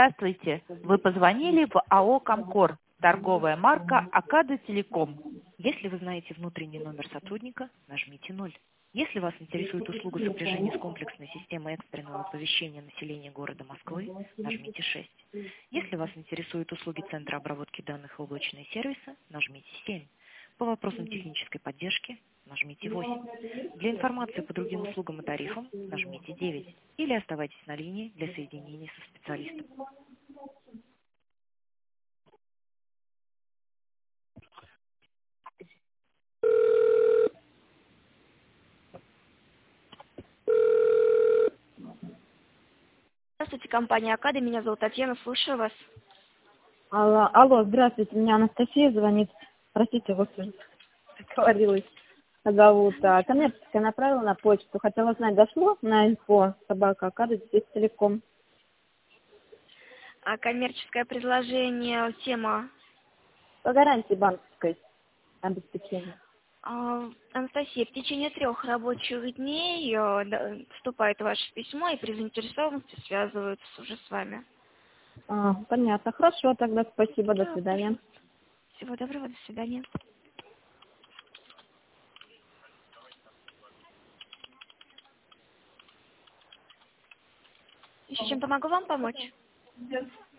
Здравствуйте. Вы позвонили в АО «Комкор». Торговая марка «Акада Телеком». Если вы знаете внутренний номер сотрудника, нажмите 0. Если вас интересует услуга сопряжения с комплексной системой экстренного оповещения населения города Москвы, нажмите 6. Если вас интересуют услуги Центра обработки данных и облачные сервисы, нажмите 7. По вопросам технической поддержки нажмите 8. Для информации по другим услугам и тарифам нажмите 9. Или оставайтесь на линии для соединения со специалистом. Здравствуйте, компания «Акада». Меня зовут Татьяна. Слушаю вас. Алло, здравствуйте, меня Анастасия звонит. Простите, господи, говорилась. Зовут. Коммерческая направила на почту. Хотела знать, дошло на инфо собака Акада Телеком. А коммерческое предложение, тема. По гарантии банковской обеспечения. Анастасия, в течение 3 рабочих дней вступает ваше письмо, и при заинтересованности связываются уже с вами. Понятно. Хорошо, тогда спасибо. До свидания. Всего доброго, до свидания. Еще чем помогу вам помочь?